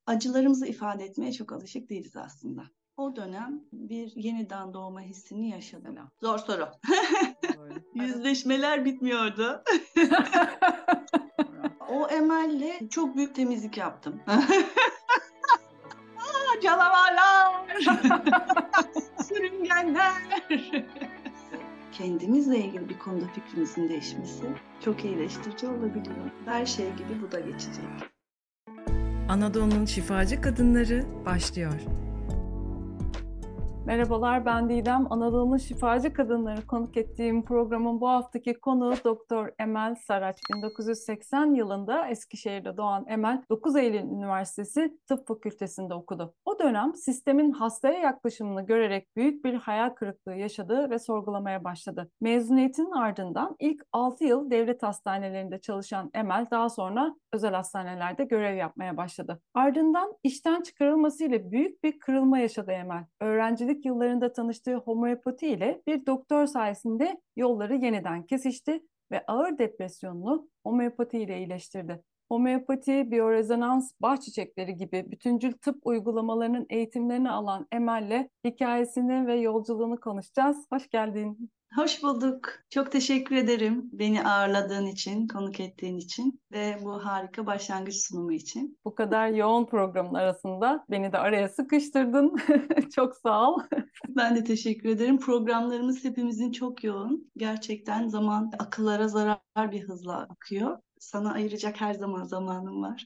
acılarımızı ifade etmeye çok alışık değiliz aslında. O dönem bir yeniden doğma hissini yaşadım. Mesela. Zor soru. Böyle. Yüzleşmeler bitmiyordu. O emelle çok büyük temizlik yaptım. Canavarlar! Sürüngenler! Kendimizle ilgili bir konuda fikrimizin değişmesi çok iyileştirici olabiliyor. Her şey gibi bu da geçecek. Anadolu'nun şifacı kadınları başlıyor. Merhabalar, ben Didem. Anadolu'nun şifacı kadınları konuk ettiğim programın bu haftaki konuğu Doktor Emel Saraç. 1980 yılında Eskişehir'de doğan Emel, 9 Eylül Üniversitesi Tıp Fakültesi'nde okudu. O dönem sistemin hastaya yaklaşımını görerek büyük bir hayal kırıklığı yaşadı ve sorgulamaya başladı. Mezuniyetinin ardından ilk 6 yıl devlet hastanelerinde çalışan Emel, daha sonra özel hastanelerde görev yapmaya başladı. Ardından işten çıkarılmasıyla büyük bir kırılma yaşadı Emel. Öğrencilik yıllarında tanıştığı homeopati ile bir doktor sayesinde yolları yeniden kesişti ve ağır depresyonunu homeopati ile iyileştirdi. Homeopati, biyorezonans, bağ çiçekleri gibi bütüncül tıp uygulamalarının eğitimlerini alan Emel'le hikayesini ve yolculuğunu konuşacağız. Hoş geldin. Hoş bulduk. Çok teşekkür ederim beni ağırladığın için, konuk ettiğin için ve bu harika başlangıç sunumu için. Bu kadar yoğun programın arasında beni de araya sıkıştırdın. Çok sağ ol. Ben de teşekkür ederim. Programlarımız hepimizin çok yoğun. Gerçekten zaman akıllara zarar bir hızla akıyor. Sana ayıracak her zaman zamanım var.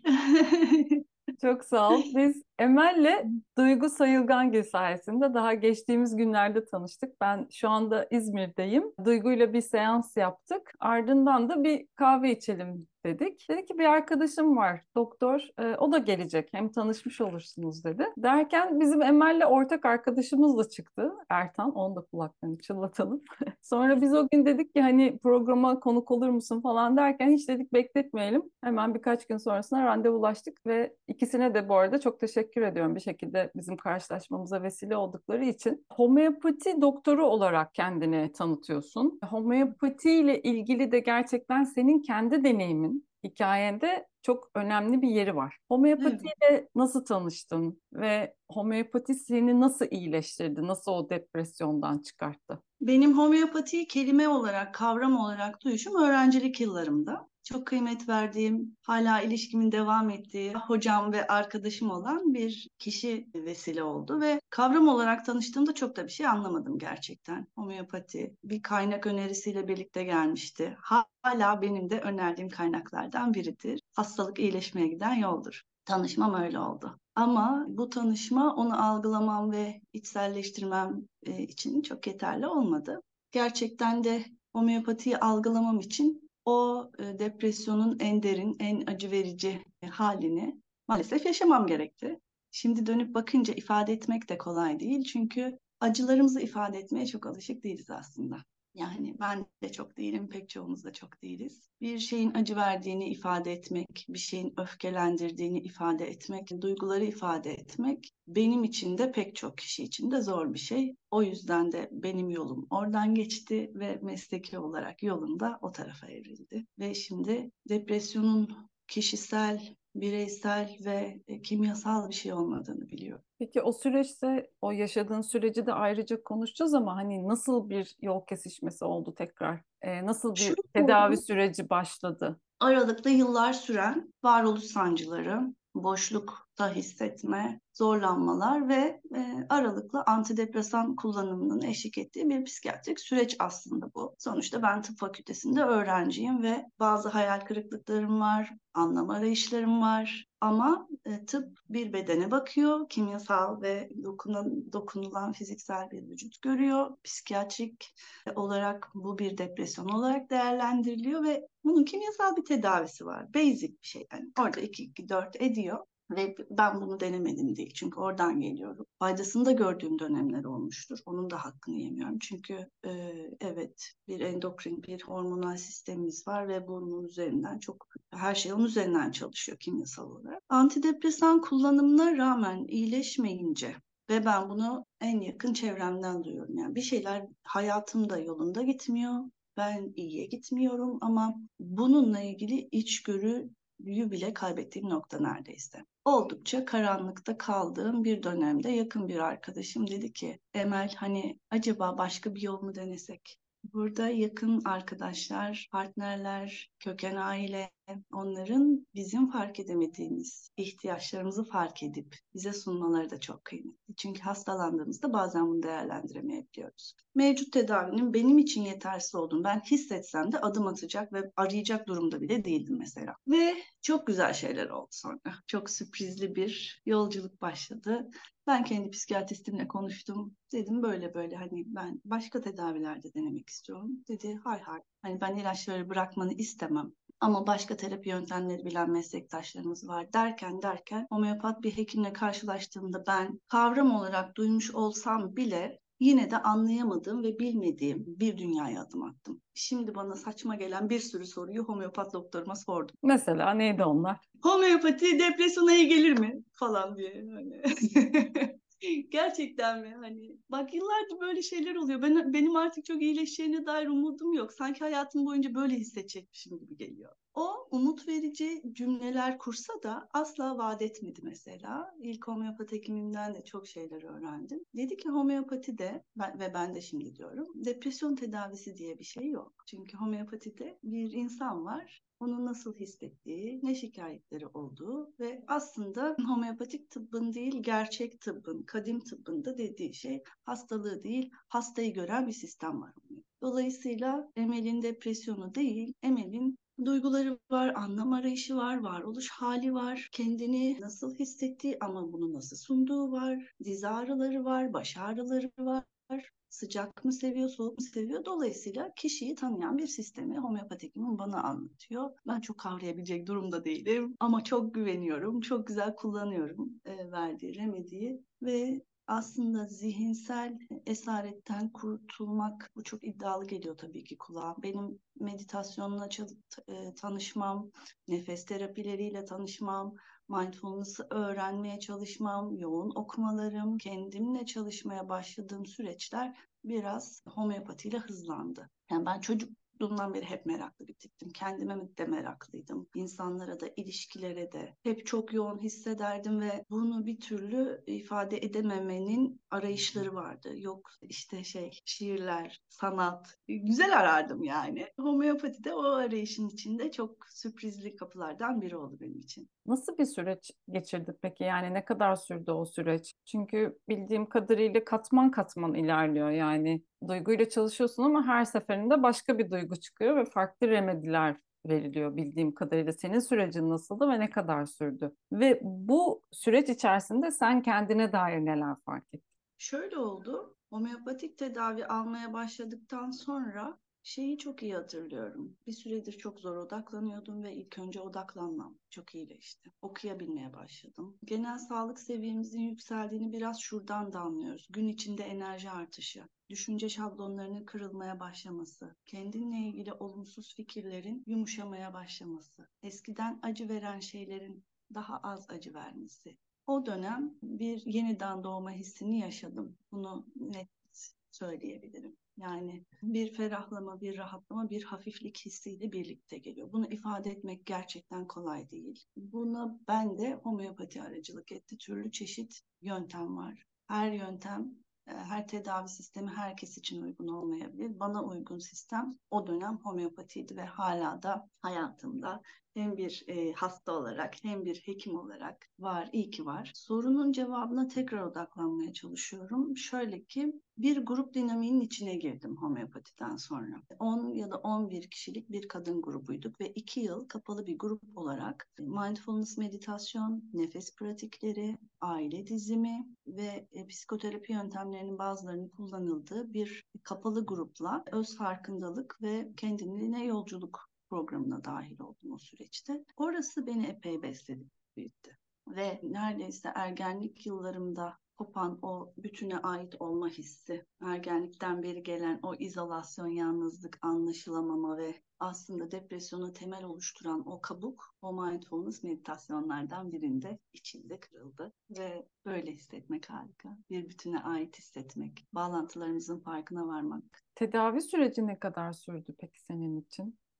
Çok sağ ol. Biz Emel'le Duygu Sayılgangil sayesinde daha geçtiğimiz günlerde tanıştık. Ben şu anda İzmir'deyim. Duygu'yla bir seans yaptık. Ardından da bir kahve içelim dedik. Dedi ki bir arkadaşım var doktor, o da gelecek, hem tanışmış olursunuz dedi. Derken bizim Emel'le ortak arkadaşımız da çıktı. Ertan, onu da kulaklarını çınlatalım. Sonra biz o gün dedik ki hani programa konuk olur musun falan derken hiç dedik bekletmeyelim. Hemen birkaç gün sonrasında randevulaştık ve ikisine de bu arada çok teşekkür ediyorum bir şekilde bizim karşılaşmamıza vesile oldukları için. Homeopati doktoru olarak kendini tanıtıyorsun. Homeopati ile ilgili de gerçekten senin kendi deneyimin, hikayende çok önemli bir yeri var. Evet. Homeopatiyle nasıl tanıştın ve homeopati seni nasıl iyileştirdi, nasıl o depresyondan çıkarttı? Benim homeopatiyi kelime olarak, kavram olarak duyuşum öğrencilik yıllarımda. Çok kıymet verdiğim, hala ilişkimin devam ettiği hocam ve arkadaşım olan bir kişi vesile oldu ve kavram olarak tanıştığımda çok da bir şey anlamadım gerçekten. Homeopati bir kaynak önerisiyle birlikte gelmişti. Hala benim de önerdiğim kaynaklardan biridir. Hastalık iyileşmeye giden yoldur. Tanışmam öyle oldu. Ama bu tanışma onu algılamam ve içselleştirmem için çok yeterli olmadı. Gerçekten de homeopatiyi algılamam için o depresyonun en derin, en acı verici halini maalesef yaşamam gerekti. Şimdi dönüp bakınca ifade etmek de kolay değil. Çünkü acılarımızı ifade etmeye çok alışık değiliz aslında. Yani ben de çok değilim, pek çoğumuz da çok değiliz. Bir şeyin acı verdiğini ifade etmek, bir şeyin öfkelendirdiğini ifade etmek, duyguları ifade etmek benim için de pek çok kişi için de zor bir şey. O yüzden de benim yolum oradan geçti ve mesleki olarak yolum da o tarafa evrildi. Ve şimdi depresyonun kişisel, bireysel ve kimyasal bir şey olmadığını biliyorum. Peki o süreçte, o yaşadığın süreci de ayrıca konuşacağız ama hani nasıl bir yol kesişmesi oldu tekrar? Nasıl Şu bir tedavi süreci başladı? aralıklı yıllar süren varoluş sancıları, boşlukta hissetme, zorlanmalar ve aralıklı antidepresan kullanımının eşlik ettiği bir psikiyatrik süreç aslında bu. Sonuçta ben tıp fakültesinde öğrenciyim ve bazı hayal kırıklıklarım var, anlam arayışlarım var. Ama tıp bir bedene bakıyor, kimyasal ve dokunulan fiziksel bir vücut görüyor. Psikiyatrik olarak bu bir depresyon olarak değerlendiriliyor ve bunun kimyasal bir tedavisi var. Basic bir şey. Yani orada 2-2-4 ediyor. Ve ben bunu denemedim değil. Çünkü oradan geliyorum. Faydasını da gördüğüm dönemler olmuştur. Onun da hakkını yemiyorum. Çünkü evet bir endokrin, bir hormonal sistemimiz var ve bunun üzerinden çok her şey onun üzerinden çalışıyor kimyasal olarak. Antidepresan kullanımına rağmen iyileşmeyince ve ben bunu en yakın çevremden duyuyorum. Yani bir şeyler hayatımda yolunda gitmiyor. Ben iyiye gitmiyorum ama bununla ilgili içgörü bile kaybettiğim nokta neredeyse. Oldukça karanlıkta kaldığım bir dönemde yakın bir arkadaşım dedi ki, Emel hani acaba başka bir yol mu denesek? Burada yakın arkadaşlar, partnerler, köken aile, onların bizim fark edemediğimiz ihtiyaçlarımızı fark edip bize sunmaları da çok kıymetli. Çünkü hastalandığımızda bazen bunu değerlendiremeyebiliyoruz. Mevcut tedavinin benim için yetersiz olduğunu ben hissetsem de adım atacak ve arayacak durumda bile değildim mesela. Ve çok güzel şeyler oldu sonra. Çok sürprizli bir yolculuk başladı. Ben kendi psikiyatristimle konuştum. Dedim böyle böyle hani ben başka tedavilerde denemek istiyorum. Dedi hay hay. Hani ben ilaçları bırakmanı istemem. Ama başka terapi yöntemleri bilen meslektaşlarımız var derken homeopat bir hekimle karşılaştığımda ben kavram olarak duymuş olsam bile yine de anlayamadığım ve bilmediğim bir dünyaya adım attım. Şimdi bana saçma gelen bir sürü soruyu homeopat doktoruma sordum. Mesela neydi onlar? Homeopati depresyona iyi gelir mi? Falan diye. Hani. Gerçekten mi? Hani bak yıllardır böyle şeyler oluyor. Benim artık çok iyileşeceğine dair umudum yok. Sanki hayatım boyunca böyle hissedecekmişim gibi geliyor. O umut verici cümleler kursa da asla vaat etmedi mesela. İlk homeopati hekimimden de çok şeyler öğrendim. Dedi ki homeopatide ve ben de şimdi diyorum depresyon tedavisi diye bir şey yok. Çünkü homeopatide bir insan var. Onun nasıl hissettiği, ne şikayetleri olduğu ve aslında homeopatik tıbbın değil, gerçek tıbbın, kadim tıbbın da dediği şey hastalığı değil, hastayı gören bir sistem var. Dolayısıyla Emel'in depresyonu değil, Emel'in duyguları var, anlam arayışı var, varoluş hali var, kendini nasıl hissettiği ama bunu nasıl sunduğu var, diz ağrıları var, baş ağrıları var. Sıcak mı seviyor, soğuk mu seviyor? Dolayısıyla kişiyi tanıyan bir sistemi homeopat hekimim bana anlatıyor. Ben çok kavrayabilecek durumda değilim ama çok güveniyorum, çok güzel kullanıyorum verdiği remediyi ve aslında zihinsel esaretten kurtulmak bu çok iddialı geliyor tabii ki kulağa. Benim meditasyonla tanışmam, nefes terapileriyle tanışmam, mindfulness'ı öğrenmeye çalışmam, yoğun okumalarım, kendimle çalışmaya başladığım süreçler biraz homeopatiyle hızlandı. Yani ben çocukluğumdan beri hep meraklı bir tiptim. Kendime de meraklıydım. İnsanlara da, ilişkilere de hep çok yoğun hissederdim ve bunu bir türlü ifade edememenin arayışları vardı. Yok işte şiirler, sanat. Güzel arardım yani. Homeopati de o arayışın içinde çok sürprizli kapılardan biri oldu benim için. Nasıl bir süreç geçirdi peki? Yani ne kadar sürdü o süreç? Çünkü bildiğim kadarıyla katman katman ilerliyor. Yani duyguyla çalışıyorsun ama her seferinde başka bir duygu çıkıyor ve farklı remediler veriliyor bildiğim kadarıyla. Senin sürecin nasıldı ve ne kadar sürdü? Ve bu süreç içerisinde sen kendine dair neler fark ettin? Şöyle oldu. Homeopatik tedavi almaya başladıktan sonra şeyi çok iyi hatırlıyorum. Bir süredir çok zor odaklanıyordum ve ilk önce odaklanmam çok iyileşti. Okuyabilmeye başladım. Genel sağlık seviyemizin yükseldiğini biraz şuradan da anlıyoruz. Gün içinde enerji artışı, düşünce şablonlarının kırılmaya başlaması, kendinle ilgili olumsuz fikirlerin yumuşamaya başlaması, eskiden acı veren şeylerin daha az acı vermesi. O dönem bir yeniden doğma hissini yaşadım. Bunu net söyleyebilirim. Yani bir ferahlama, bir rahatlama, bir hafiflik hissiyle birlikte geliyor. Bunu ifade etmek gerçekten kolay değil. Buna ben de homeopati aracılık etti. Türlü çeşit yöntem var. Her yöntem, her tedavi sistemi herkes için uygun olmayabilir. Bana uygun sistem o dönem homeopatiydi ve hala da hayatımda hem bir hasta olarak hem bir hekim olarak var, iyi ki var. Sorunun cevabına tekrar odaklanmaya çalışıyorum. Şöyle ki bir grup dinamiğinin içine girdim homeopatiden sonra. 10 ya da 11 kişilik bir kadın grubuyduk ve 2 yıl kapalı bir grup olarak mindfulness meditasyon, nefes pratikleri, aile dizimi ve psikoterapi yöntemlerinin bazılarının kullanıldığı bir kapalı grupla öz farkındalık ve kendine yolculuk programına dahil oldum o süreçte. Orası beni epey besledi, büyüttü. Ve neredeyse ergenlik yıllarımda kopan o bütüne ait olma hissi, ergenlikten beri gelen o izolasyon, yalnızlık, anlaşılamama ve aslında depresyona temel oluşturan o kabuk, o mindfulness meditasyonlardan birinde içinde kırıldı. Ve böyle hissetmek harika. Bir bütüne ait hissetmek, bağlantılarımızın farkına varmak. Tedavi süreci ne kadar sürdü peki senin için?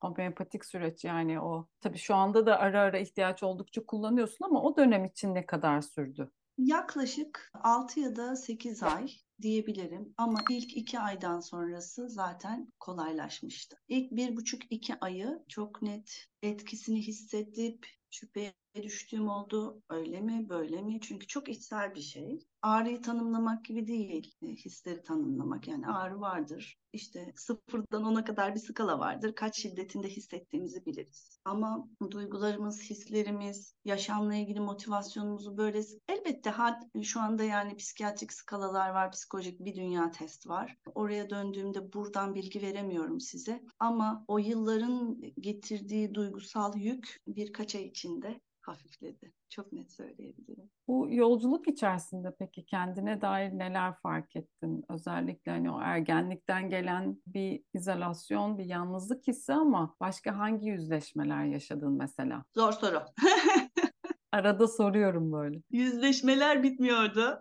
homeopatik süreç, yani o tabii şu anda da ara ara ihtiyaç oldukça kullanıyorsun ama o dönem için ne kadar sürdü? Yaklaşık 6 ya da 8 ay diyebilirim ama ilk 2 aydan sonrası zaten kolaylaşmıştı. İlk 1,5-2 ayı çok net etkisini hissedip şüpheye düştüğüm oldu. Öyle mi, böyle mi? Çünkü çok içsel bir şey. Ağrıyı tanımlamak gibi değil, hisleri tanımlamak. Yani ağrı vardır. İşte 0'dan 10'a kadar bir skala vardır. Kaç şiddetinde hissettiğimizi biliriz. Ama duygularımız, hislerimiz, yaşamla ilgili motivasyonumuzu böyle elbette şu anda yani psikiyatrik skalalar var, psikolojik bir dünya test var. Oraya döndüğümde buradan bilgi veremiyorum size. Ama o yılların getirdiği duygusal yük birkaç ay içinde hafifledi. Çok net söyleyebilirim. Bu yolculuk içerisinde peki kendine dair neler fark ettin? Özellikle hani o ergenlikten gelen bir izolasyon, bir yalnızlık hissi ama başka hangi yüzleşmeler yaşadın mesela? Zor soru. Arada soruyorum böyle. Yüzleşmeler bitmiyordu.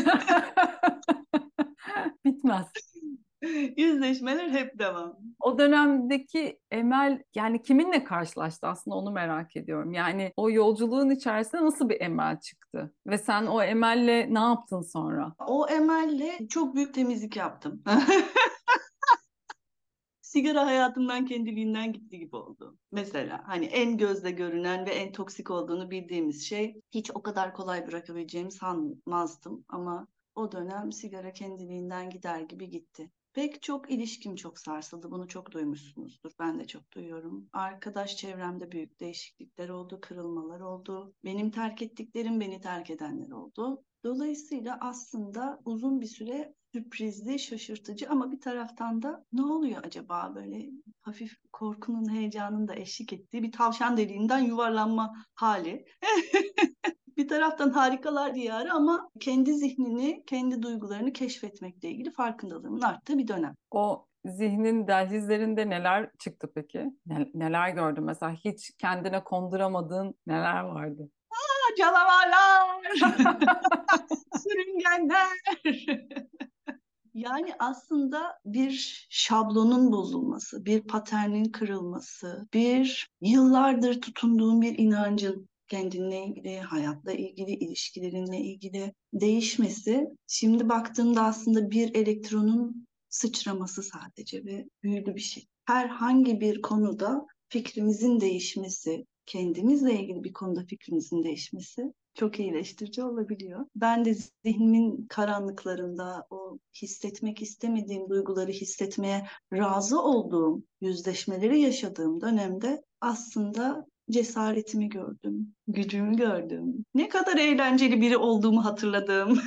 Bitmez. Yüzleşmeler hep devam. O dönemdeki Emel yani kiminle karşılaştı, aslında onu merak ediyorum. Yani o yolculuğun içerisinde nasıl bir Emel çıktı? Ve sen o Emel'le ne yaptın sonra? O emelle çok büyük temizlik yaptım. Sigara hayatımdan kendiliğinden gitti gibi oldu. Mesela hani en gözde görünen ve en toksik olduğunu bildiğimiz şey hiç o kadar kolay bırakabileceğimi sanmazdım ama o dönem sigara kendiliğinden gider gibi gitti. Pek çok ilişkim çok sarsıldı. Bunu çok duymuşsunuzdur. Ben de çok duyuyorum. Arkadaş çevremde büyük değişiklikler oldu, kırılmalar oldu. Benim terk ettiklerim beni terk edenler oldu. Dolayısıyla aslında uzun bir süre sürprizli, şaşırtıcı ama bir taraftan da ne oluyor acaba böyle hafif korkunun, heyecanın da eşlik ettiği bir tavşan deliğinden yuvarlanma hali. Bir taraftan harikalar diyarı ama kendi zihnini, kendi duygularını keşfetmekle ilgili farkındalığımın arttığı bir dönem. O zihnin dehlizlerinde neler çıktı peki? Neler gördün? Mesela hiç kendine konduramadığın neler vardı? Canavarlar, sürüngenler. Yani aslında bir şablonun bozulması, bir paternin kırılması, bir yıllardır tutunduğun bir inancın kendinle ilgili, hayatla ilgili, ilişkilerinle ilgili değişmesi. Şimdi baktığımda aslında bir elektronun sıçraması sadece ve büyülü bir şey. Herhangi bir konuda fikrimizin değişmesi, kendimizle ilgili bir konuda fikrimizin değişmesi çok iyileştirici olabiliyor. Ben de zihnimin karanlıklarında o hissetmek istemediğim duyguları hissetmeye razı olduğum, yüzleşmeleri yaşadığım dönemde aslında cesaretimi gördüm, gücümü gördüm. Ne kadar eğlenceli biri olduğumu hatırladım.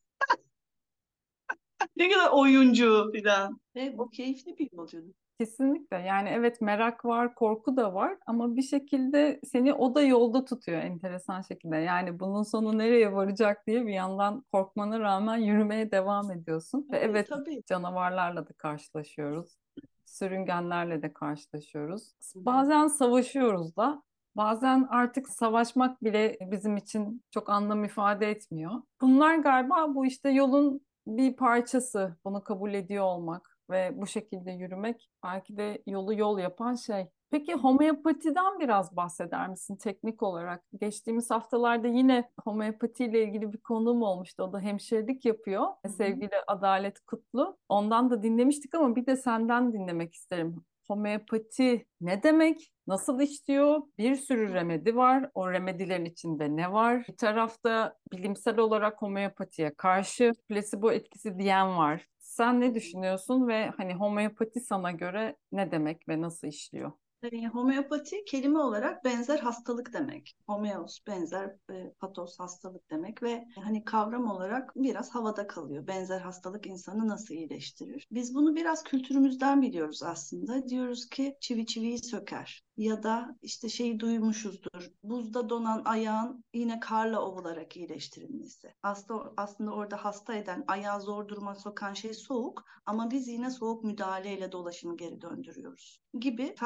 Ne kadar oyuncu falan. Ve bu keyifli bir yolculuk. Kesinlikle. Yani evet, merak var, korku da var ama bir şekilde seni o da yolda tutuyor enteresan şekilde. Yani bunun sonu nereye varacak diye bir yandan korkmana rağmen yürümeye devam ediyorsun. Ve Evet, evet, tabii. canavarlarla da karşılaşıyoruz. Sürüngenlerle de karşılaşıyoruz. Hı hı. Bazen savaşıyoruz da. Bazen artık savaşmak bile bizim için çok anlam ifade etmiyor. Bunlar galiba bu işte yolun bir parçası. Bunu kabul ediyor olmak ve bu şekilde yürümek belki de yolu yol yapan şey. Peki homeopatiden biraz bahseder misin teknik olarak? Geçtiğimiz haftalarda yine homeopatiyle ilgili bir konuğum olmuştu. O da hemşirelik yapıyor. Hı hı. Sevgili Adalet Kutlu. Ondan da dinlemiştik ama bir de senden dinlemek isterim. Homeopati ne demek? Nasıl işliyor? Bir sürü remedi var. O remedilerin içinde ne var? Bir tarafta bilimsel olarak homeopatiye karşı plasebo etkisi diyen var. Sen Hı ne hı. düşünüyorsun ve hani homeopati sana göre ne demek ve nasıl işliyor? Homeopati kelime olarak benzer hastalık demek. Homeos benzer, patos hastalık demek ve hani kavram olarak biraz havada kalıyor. Benzer hastalık insanı nasıl iyileştirir? Biz bunu biraz kültürümüzden biliyoruz aslında. Diyoruz ki çivi çiviyi söker. Ya da işte şeyi duymuşuzdur. Buzda donan ayağın yine karla ovularak iyileştirilmesi. Aslında orada hasta eden, ayağı zor duruma sokan şey soğuk ama biz yine soğuk müdahaleyle dolaşımı geri döndürüyoruz gibi felsefe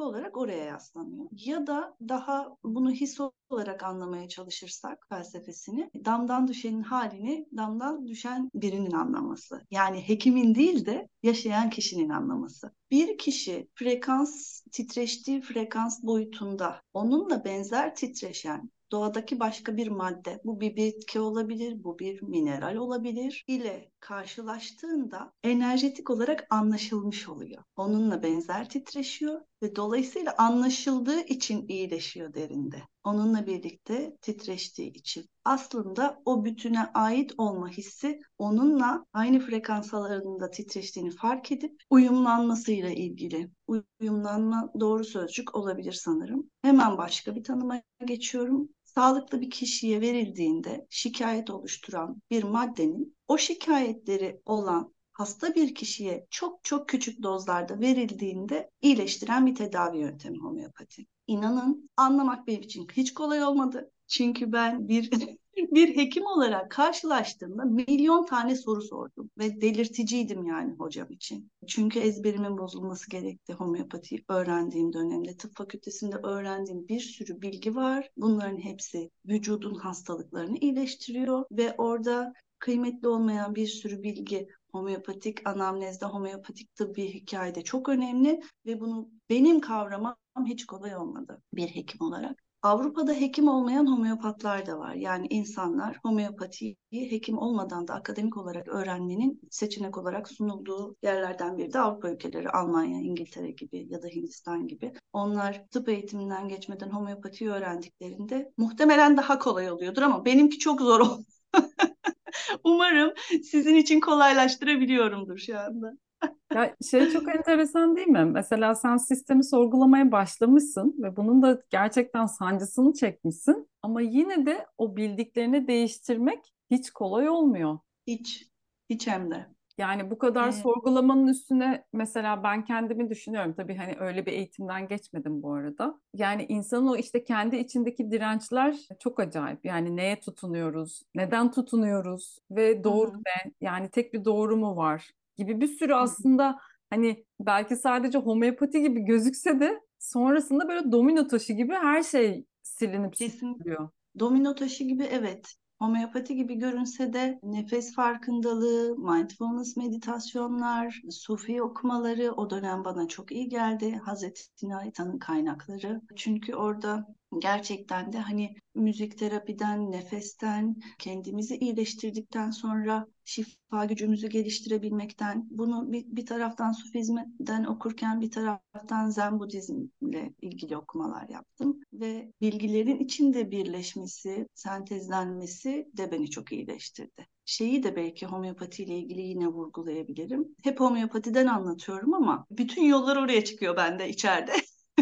olarak oraya yaslanıyor. Ya da daha bunu his olarak anlamaya çalışırsak felsefesini, damdan düşenin halini damdan düşen birinin anlaması. Yani hekimin değil de yaşayan kişinin anlaması. Bir kişi titreştiği frekans boyutunda onunla benzer titreşen doğadaki başka bir madde, bu bir bitki olabilir, bu bir mineral olabilir, ile karşılaştığında enerjetik olarak anlaşılmış oluyor. Onunla benzer titreşiyor ve dolayısıyla anlaşıldığı için iyileşiyor derinde. Onunla birlikte titreştiği için. Aslında o bütüne ait olma hissi onunla aynı frekans alanında titreştiğini fark edip uyumlanmasıyla ilgili. Uyumlanma doğru sözcük olabilir sanırım. Hemen başka bir tanıma geçiyorum. Sağlıklı bir kişiye verildiğinde şikayet oluşturan bir maddenin o şikayetleri olan hasta bir kişiye çok çok küçük dozlarda verildiğinde iyileştiren bir tedavi yöntemi homeopati. İnanın anlamak benim için hiç kolay olmadı. Çünkü ben bir hekim olarak karşılaştığımda milyon tane soru sordum ve delirticiydim yani hocam için. Çünkü ezberimin bozulması gerekti homeopatiyi öğrendiğim dönemde. Tıp fakültesinde öğrendiğim bir sürü bilgi var. Bunların hepsi vücudun hastalıklarını iyileştiriyor ve orada kıymetli olmayan bir sürü bilgi homeopatik anamnezde, homeopatik tıbbi hikayede çok önemli ve bunu benim kavramam hiç kolay olmadı bir hekim olarak. Avrupa'da hekim olmayan homeopatlar da var. Yani insanlar homeopatiyi hekim olmadan da akademik olarak öğrenmenin seçenek olarak sunulduğu yerlerden biri de Avrupa ülkeleri, Almanya, İngiltere gibi ya da Hindistan gibi. Onlar tıp eğitiminden geçmeden homeopatiyi öğrendiklerinde muhtemelen daha kolay oluyordur ama benimki çok zor oldu. Umarım sizin için kolaylaştırabiliyorumdur şu anda. Ya çok enteresan değil mi? Mesela sen sistemi sorgulamaya başlamışsın ve bunun da gerçekten sancısını çekmişsin. Ama yine de o bildiklerini değiştirmek hiç kolay olmuyor. Hiç, hiç hem de. Yani bu kadar Ee, sorgulamanın üstüne mesela ben kendimi düşünüyorum. Tabii hani öyle bir eğitimden geçmedim bu arada. Yani insanın o işte kendi içindeki dirençler çok acayip. Yani neye tutunuyoruz, neden tutunuyoruz ve hı doğru hı, ne? Yani tek bir doğru mu var gibi bir sürü hı hı. aslında hani belki sadece homeopati gibi gözükse de sonrasında böyle domino taşı gibi her şey silinip Kesin. süpürülüyor. Domino taşı gibi evet. Homeopati gibi görünse de nefes farkındalığı, mindfulness meditasyonlar, sufi okumaları o dönem bana çok iyi geldi. Hazreti Naitan'ın kaynakları. Çünkü orada gerçekten de hani müzik terapiden, nefesten, kendimizi iyileştirdikten sonra şifa gücümüzü geliştirebilmekten, bunu bir taraftan Sufizmden okurken bir taraftan Zen Budizmle ilgili okumalar yaptım ve bilgilerin içinde birleşmesi, sentezlenmesi de beni çok iyileştirdi. Şeyi de belki homeopati ile ilgili yine vurgulayabilirim. Hep homeopatiden anlatıyorum ama bütün yollar oraya çıkıyor bende içeride.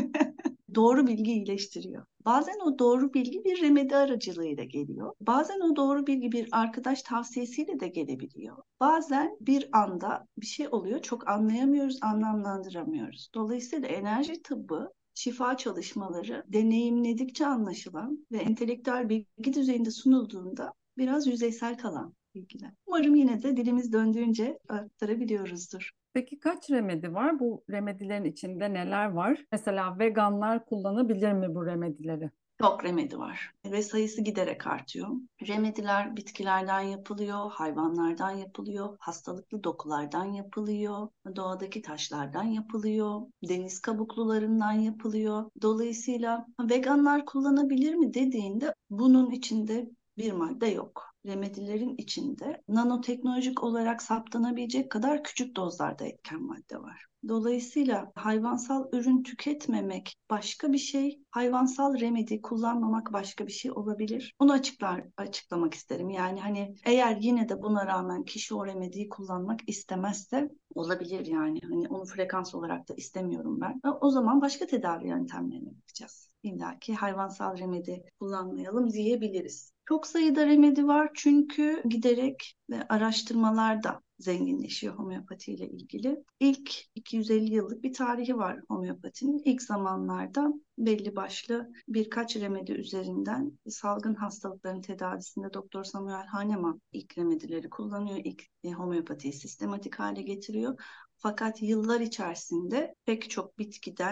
Doğru bilgi iyileştiriyor. Bazen o doğru bilgi bir remedi aracılığıyla geliyor. Bazen o doğru bilgi bir arkadaş tavsiyesiyle de gelebiliyor. Bazen bir anda bir şey oluyor, çok anlayamıyoruz, anlamlandıramıyoruz. Dolayısıyla enerji tıbbı şifa çalışmaları deneyimledikçe anlaşılan ve entelektüel bilgi düzeyinde sunulduğunda biraz yüzeysel kalan bilgiler. Umarım yine de dilimiz döndüğünce aktarabiliyoruzdur. Peki kaç remedi var? Bu remedilerin içinde neler var? Mesela veganlar kullanabilir mi bu remedileri? Çok remedi var ve sayısı giderek artıyor. Remediler bitkilerden yapılıyor, hayvanlardan yapılıyor, hastalıklı dokulardan yapılıyor, doğadaki taşlardan yapılıyor, deniz kabuklularından yapılıyor. Dolayısıyla veganlar kullanabilir mi dediğinde bunun içinde bir madde yok. Remedilerin içinde nanoteknolojik olarak saptanabilecek kadar küçük dozlarda etken madde var. Dolayısıyla hayvansal ürün tüketmemek başka bir şey, hayvansal remedi kullanmamak başka bir şey olabilir. Bunu açıklamak isterim. Yani hani eğer yine de buna rağmen kişi o remediyi kullanmak istemezse olabilir yani. Hani onu frekans olarak da istemiyorum ben. O zaman başka tedavi yöntemlerine bakacağız. İlla ki hayvansal remedi kullanmayalım diyebiliriz. Çok sayıda remedi var çünkü giderek ve araştırmalar da zenginleşiyor homeopati ile ilgili. İlk 250 yıllık bir tarihi var homeopatinin. İlk zamanlarda belli başlı birkaç remedi üzerinden salgın hastalıkların tedavisinde Doktor Samuel Hahnemann ilk remedileri kullanıyor. İlk homeopatiyi sistematik hale getiriyor. Fakat yıllar içerisinde pek çok bitkiden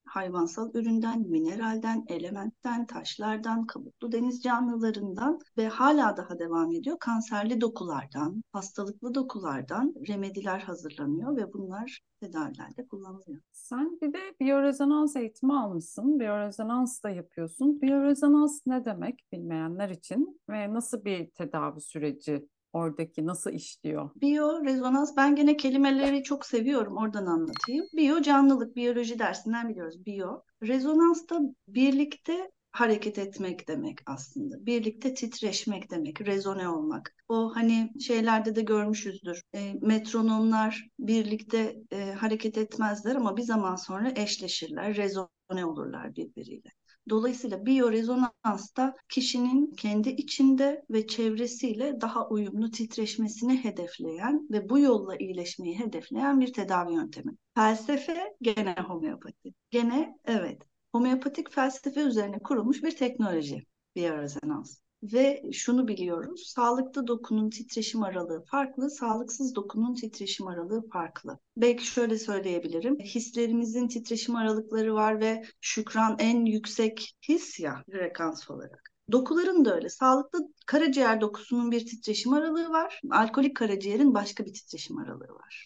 hayvansal üründen, mineralden, elementten, taşlardan, kabuklu deniz canlılarından ve hala daha devam ediyor. Kanserli dokulardan, hastalıklı dokulardan remediler hazırlanıyor ve bunlar tedavilerde kullanılıyor. Sen bir de biyorezonans eğitimi almışsın. Biyorezonans da yapıyorsun. Biyorezonans ne demek bilmeyenler için ve nasıl bir tedavi süreci oradaki nasıl işliyor? Biyo, rezonans, ben gene kelimeleri çok seviyorum, oradan anlatayım. Biyo, canlılık, biyoloji dersinden biliyoruz. Biyo, rezonans da birlikte hareket etmek demek aslında. Birlikte titreşmek demek, rezone olmak. O hani şeylerde de görmüşüzdür. Metronomlar birlikte hareket etmezler ama bir zaman sonra eşleşirler, rezone olurlar birbiriyle. Dolayısıyla biyorezonansta kişinin kendi içinde ve çevresiyle daha uyumlu titreşmesini hedefleyen ve bu yolla iyileşmeyi hedefleyen bir tedavi yöntemi. Felsefe gene homeopati. Gene evet, homeopatik felsefe üzerine kurulmuş bir teknoloji biyorezonans. Ve şunu biliyoruz, sağlıklı dokunun titreşim aralığı farklı, sağlıksız dokunun titreşim aralığı farklı. Belki şöyle söyleyebilirim, hislerimizin titreşim aralıkları var ve şükran en yüksek his ya frekans olarak. Dokuların da öyle. Sağlıklı karaciğer dokusunun bir titreşim aralığı var. Alkolik karaciğerin başka bir titreşim aralığı var.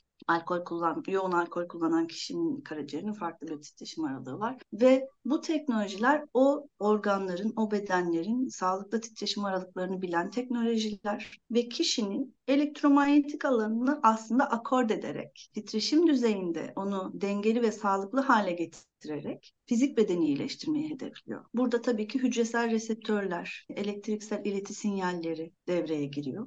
Yoğun alkol kullanan kişinin karaciğerinin farklı bir titreşim aralığı var. Ve bu teknolojiler o organların, o bedenlerin sağlıklı titreşim aralıklarını bilen teknolojiler ve kişinin elektromanyetik alanını aslında akord ederek, titreşim düzeyinde onu dengeli ve sağlıklı hale getirerek fizik bedeni iyileştirmeyi hedefliyor. Burada tabii ki hücresel reseptörler, elektriksel ileti sinyalleri devreye giriyor.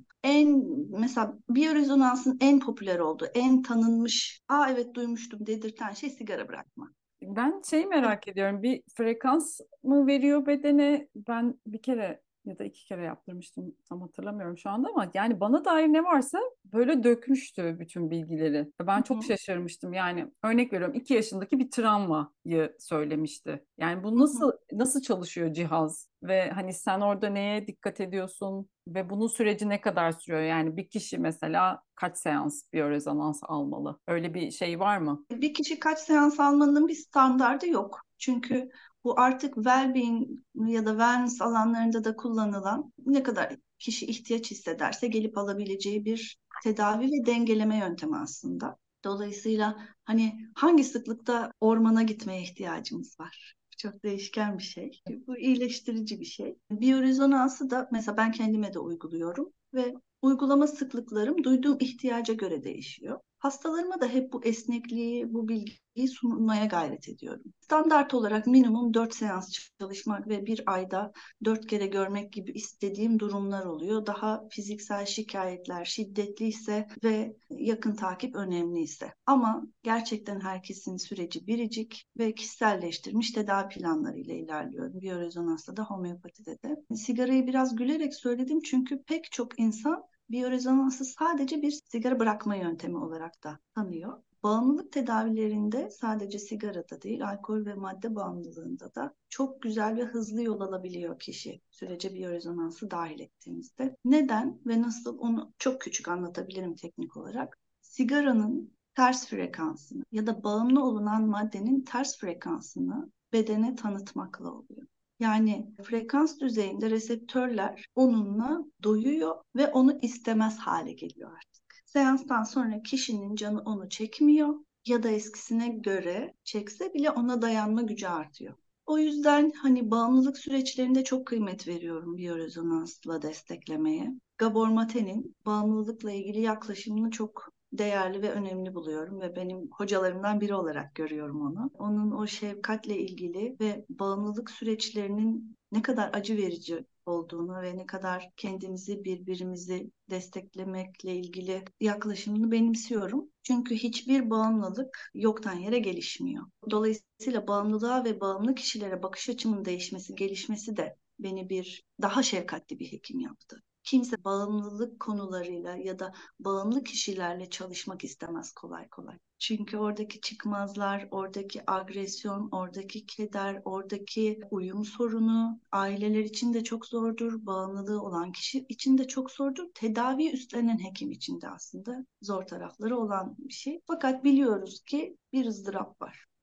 Mesela biyorezonansın en popüler olduğu, en tanınmış, "Aa evet duymuştum" dedirten şey sigara bırakma. Ben şeyi merak ediyorum. Bir frekans mı veriyor bedene? Ben bir kere ya da iki kere yaptırmıştım. Tam hatırlamıyorum şu anda ama yani bana dair ne varsa böyle dökmüştü bütün bilgileri. Ben Hı çok hı, şaşırmıştım. Yani örnek veriyorum 2 yaşındaki bir travmayı söylemişti. Yani bu hı hı. nasıl çalışıyor cihaz? Ve hani sen orada neye dikkat ediyorsun? Ve bunun süreci ne kadar sürüyor? Yani bir kişi mesela kaç seans biyorezonans almalı? Öyle bir şey var mı? Bir kişi kaç seans almanın bir standardı yok. Çünkü bu artık well-being ya da wellness alanlarında da kullanılan, ne kadar kişi ihtiyaç hissederse gelip alabileceği bir tedavi ve dengeleme yöntemi aslında. Dolayısıyla hani hangi sıklıkta ormana gitmeye ihtiyacımız var? Çok değişken bir şey. Bu iyileştirici bir şey. Biyorezonansı da mesela ben kendime de uyguluyorum ve uygulama sıklıklarım duyduğum ihtiyaca göre değişiyor. Hastalarıma da hep bu esnekliği, bu bilgiyi sunmaya gayret ediyorum. Standart olarak minimum 4 seans çalışmak ve bir ayda 4 kere görmek gibi istediğim durumlar oluyor. Daha fiziksel şikayetler şiddetliyse ve yakın takip önemliyse. Ama gerçekten herkesin süreci biricik ve kişiselleştirilmiş tedavi planlarıyla ilerliyorum. Biyorezonansta da homeopatide de. Sigarayı biraz gülerek söyledim çünkü pek çok insan biyorezonansı sadece bir sigara bırakma yöntemi olarak da tanıyor. Bağımlılık tedavilerinde sadece sigarada değil, alkol ve madde bağımlılığında da çok güzel ve hızlı yol alabiliyor kişi sürece biyorezonansı dahil ettiğimizde. Neden ve nasıl onu çok küçük anlatabilirim teknik olarak. Sigaranın ters frekansını ya da bağımlı olunan maddenin ters frekansını bedene tanıtmakla oluyor. Yani frekans düzeyinde reseptörler onunla doyuyor ve onu istemez hale geliyor artık. Seanstan sonra kişinin canı onu çekmiyor ya da eskisine göre çekse bile ona dayanma gücü artıyor. O yüzden hani bağımlılık süreçlerinde çok kıymet veriyorum biyorezonansla desteklemeye. Gabor Mate'nin bağımlılıkla ilgili yaklaşımını çok değerli ve önemli buluyorum ve benim hocalarımdan biri olarak görüyorum onu. Onun o şefkatle ilgili ve bağımlılık süreçlerinin ne kadar acı verici olduğunu ve ne kadar kendimizi birbirimizi desteklemekle ilgili yaklaşımını benimsiyorum. Çünkü hiçbir bağımlılık yoktan yere gelişmiyor. Dolayısıyla bağımlılığa ve bağımlı kişilere bakış açımın değişmesi, gelişmesi de beni bir daha şefkatli bir hekim yaptı. Kimse bağımlılık konularıyla ya da bağımlı kişilerle çalışmak istemez kolay kolay. Çünkü oradaki çıkmazlar, oradaki agresyon, oradaki keder, oradaki uyum sorunu aileler için de çok zordur. Bağımlılığı olan kişi için de çok zordur. Tedavi üstlenen hekim için de aslında zor tarafları olan bir şey. Fakat biliyoruz ki bir ızdırap var.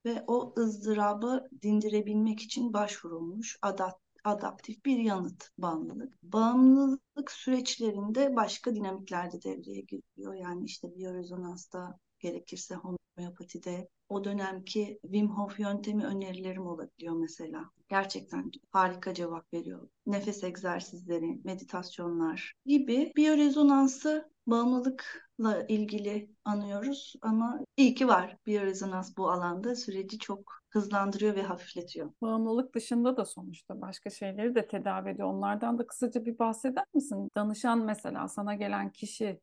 ve o ızdırabı dindirebilmek için başvurulmuş adaptif bir yanıt bağımlılık. Bağımlılık süreçlerinde başka dinamikler de devreye giriyor. Yani işte biyorezonansta, gerekirse homeopatide, o dönemki Wim Hof yöntemi önerilerim olabiliyor mesela. Gerçekten harika cevap veriyor. Nefes egzersizleri, meditasyonlar gibi biyorezonansı bağımlılıkla ilgili anıyoruz ama iyi ki var. Biyorezonans bu alanda süreci çok hızlandırıyor ve hafifletiyor. Bağımlılık dışında da sonuçta başka şeyleri de tedavi ediyor. Onlardan da kısaca bir bahseder misin? Danışan mesela sana gelen kişiye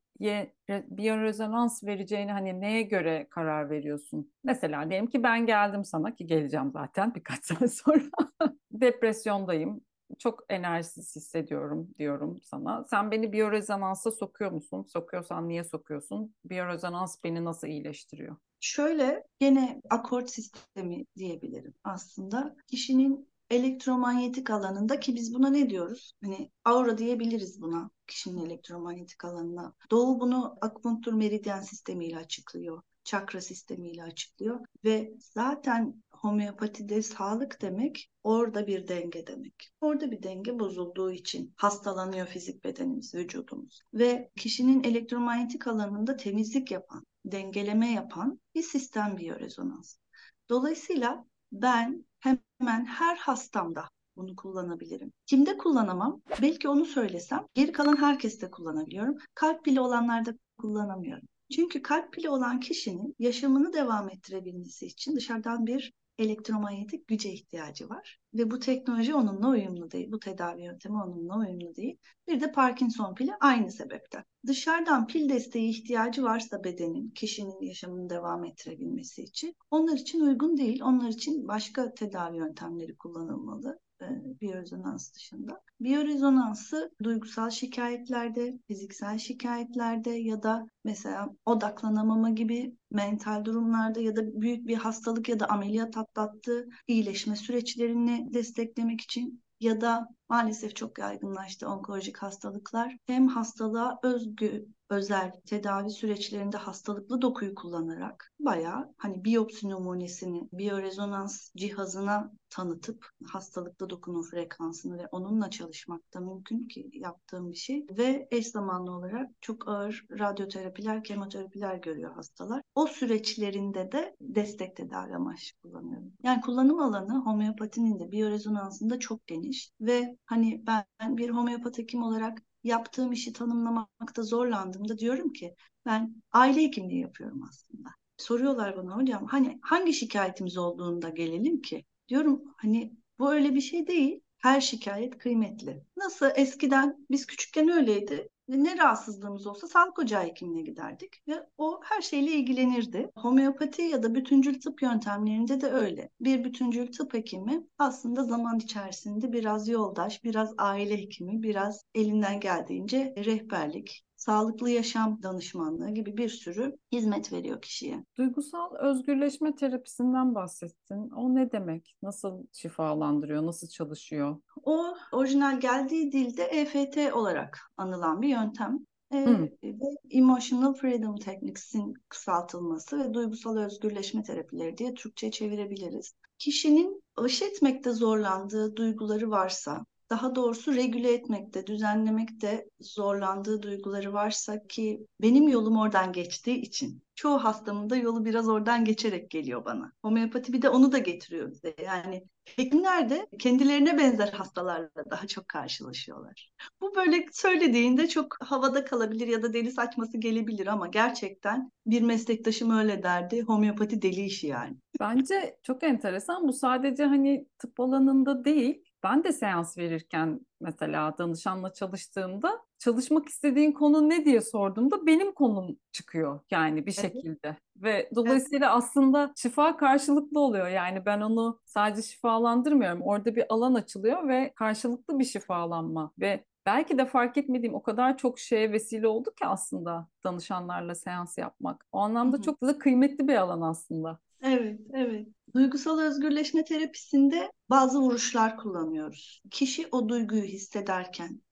biyorezonans vereceğini hani neye göre karar veriyorsun? Mesela diyelim ki ben geldim sana, ki geleceğim zaten birkaç saat sonra. Depresyondayım. Çok enerjisiz hissediyorum diyorum sana. Sen beni biyorezonansa sokuyor musun? Sokuyorsan niye sokuyorsun? Biyorezonans beni nasıl iyileştiriyor? Şöyle gene akort sistemi diyebilirim aslında. Kişinin elektromanyetik alanında, ki biz buna ne diyoruz? Hani aura diyebiliriz buna, kişinin elektromanyetik alanına. Doğu bunu akupunktur meridyen sistemiyle açıklıyor. Çakra sistemiyle açıklıyor ve zaten homeopatide sağlık demek orada bir denge demek. Orada bir denge bozulduğu için hastalanıyor fizik bedenimiz, vücudumuz. Ve kişinin elektromanyetik alanında temizlik yapan, dengeleme yapan bir sistem biyorezonans. Dolayısıyla ben hemen her hastamda bunu kullanabilirim. Kimde kullanamam? Belki onu söylesem geri kalan herkeste kullanabiliyorum. Kalp pili olanlarda kullanamıyorum. Çünkü kalp pili olan kişinin yaşamını devam ettirebilmesi için dışarıdan bir elektromanyetik güce ihtiyacı var. Ve bu teknoloji onunla uyumlu değil. Bu tedavi yöntemi onunla uyumlu değil. Bir de Parkinson pili aynı sebepten. Dışarıdan pil desteği ihtiyacı varsa bedenin, kişinin yaşamını devam ettirebilmesi için onlar için uygun değil. Onlar için başka tedavi yöntemleri kullanılmalı. Biyorezonans dışında. Biyorezonansı duygusal şikayetlerde, fiziksel şikayetlerde ya da mesela odaklanamama gibi mental durumlarda ya da büyük bir hastalık ya da ameliyat atlattığı iyileşme süreçlerini desteklemek için ya da maalesef çok yaygınlaştı onkolojik hastalıklar. Hem hastalığa özgü özel tedavi süreçlerinde hastalıklı dokuyu kullanarak bayağı hani biyopsi numunesini biyorezonans cihazına tanıtıp hastalıklı dokunun frekansını ve onunla çalışmak da mümkün, ki yaptığım bir şey. Ve eş zamanlı olarak çok ağır radyoterapiler, kemoterapiler görüyor hastalar. O süreçlerinde de destek tedavi amaçlı kullanıyorum. Yani kullanım alanı homeopatinin de biyorezonansında çok geniş ve hani ben bir homeopat hekim olarak yaptığım işi tanımlamakta zorlandığımda diyorum ki ben aile hekimliği yapıyorum aslında. Soruyorlar bana, hocam hani hangi şikayetimiz olduğunda gelelim ki? Diyorum hani bu öyle bir şey değil. Her şikayet kıymetli. Nasıl eskiden biz küçükken öyleydi. Ne rahatsızlığımız olsa sağlık ocağı hekimine giderdik ve o her şeyle ilgilenirdi. Homeopati ya da bütüncül tıp yöntemlerinde de öyle. Bir bütüncül tıp hekimi aslında zaman içerisinde biraz yoldaş, biraz aile hekimi, biraz elinden geldiğince rehberlik, sağlıklı yaşam danışmanlığı gibi bir sürü hizmet veriyor kişiye. Duygusal özgürleşme terapisinden bahsettin. O ne demek? Nasıl şifalandırıyor? Nasıl çalışıyor? O orijinal geldiği dilde EFT olarak anılan bir yöntem. Hmm. Ve Emotional Freedom Techniques'in kısaltılması ve duygusal özgürleşme terapileri diye Türkçe'ye çevirebiliriz. Kişinin baş etmekte zorlandığı duyguları varsa, daha doğrusu regüle etmekte, düzenlemekte zorlandığı duyguları varsa, ki benim yolum oradan geçtiği için çoğu hastamın da yolu biraz oradan geçerek geliyor bana. Homeopati bir de onu da getiriyor bize. Yani hekimler de kendilerine benzer hastalarla daha çok karşılaşıyorlar. Bu böyle söylediğinde çok havada kalabilir ya da deli saçması gelebilir ama gerçekten bir meslektaşım öyle derdi. Homeopati deli işi yani. Bence çok enteresan. Bu sadece hani tıp alanında değil. Ben de seans verirken mesela danışanla çalıştığımda çalışmak istediğin konu ne diye sorduğumda benim konum çıkıyor yani bir Evet, şekilde. Ve evet. dolayısıyla aslında şifa karşılıklı oluyor. Yani ben onu sadece şifalandırmıyorum. Orada bir alan açılıyor ve karşılıklı bir şifalanma. Ve belki de fark etmediğim o kadar çok şeye vesile oldu ki aslında danışanlarla seans yapmak. O Hı anlamda hı. çok da kıymetli bir alan aslında. Evet, evet. Duygusal özgürleşme terapisinde bazı vuruşlar kullanıyoruz. Kişi o duyguyu hissederken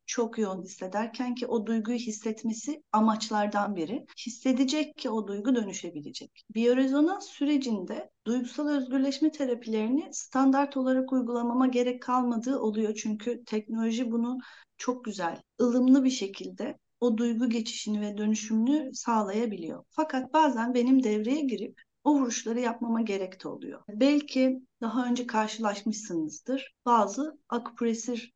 çok yoğun hissederken ki o duyguyu hissetmesi amaçlardan biri. Hissedecek ki o duygu dönüşebilecek. Biyorezonans sürecinde duygusal özgürleşme terapilerini standart olarak uygulamama gerek kalmadığı oluyor. Çünkü teknoloji bunu çok güzel, ılımlı bir şekilde o duygu geçişini ve dönüşümünü sağlayabiliyor. Fakat bazen benim devreye girip o vuruşları yapmama gerek de oluyor. Belki daha önce karşılaşmışsınızdır. Bazı akupresür